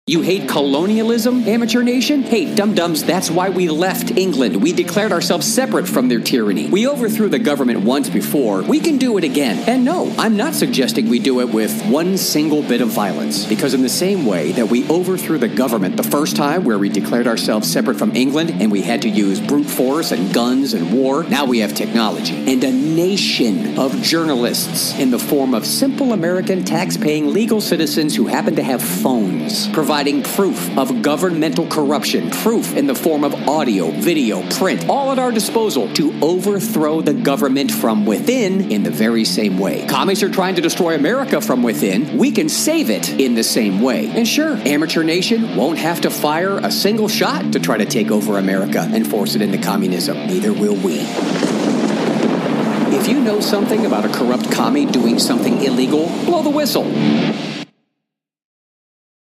You hate colonialism, Amateur Nation? Hey, dum-dums, that's why we left England. We declared ourselves separate from their tyranny. We overthrew the government once before. We can do it again. And no, I'm not suggesting we do it with one single bit of violence. Because in the same way that we overthrew the government the first time where we declared ourselves separate from England and we had to use brute force and guns and war, now we have technology and a nation of journalists in the form of simple American tax-paying legal citizens who happen to have phones, providing proof of governmental corruption, proof in the form of audio, video, print, all at our disposal to overthrow the government from within in the very same way. Commies are trying to destroy America from within. We can save it in the same way. And sure, Amateur Nation won't have to fire a single shot to try to take over America and force it into communism. Neither will we. If you know something about a corrupt commie doing something illegal, blow the whistle.